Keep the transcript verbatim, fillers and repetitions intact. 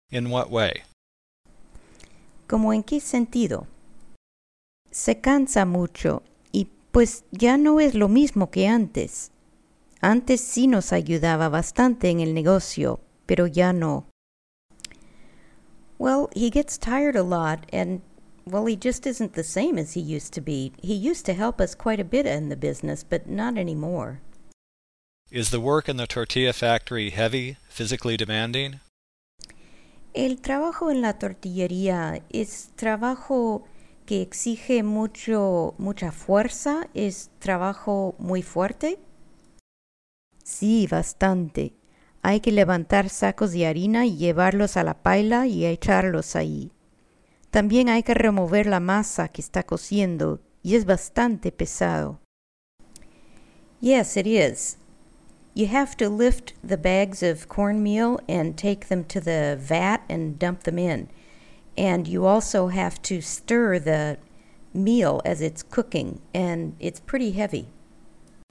In what way? ¿Cómo en qué sentido? Se cansa mucho y pues ya no es lo mismo que antes. Antes sí nos ayudaba bastante en el negocio, pero ya no. Well, he gets tired a lot and, well, he just isn't the same as he used to be. He used to help us quite a bit in the business, but not anymore. Is the work in the tortilla factory heavy, physically demanding? El trabajo en la tortillería es trabajo que exige mucho, mucha fuerza, es trabajo muy fuerte. Sí, bastante. Hay que levantar sacos de harina y llevarlos a la paila y echarlos ahí. También hay que remover la masa que está cociendo y es bastante pesado. Yes, it is. You have to lift the bags of cornmeal and take them to the vat and dump them in. And you also have to stir the meal as it's cooking, and it's pretty heavy.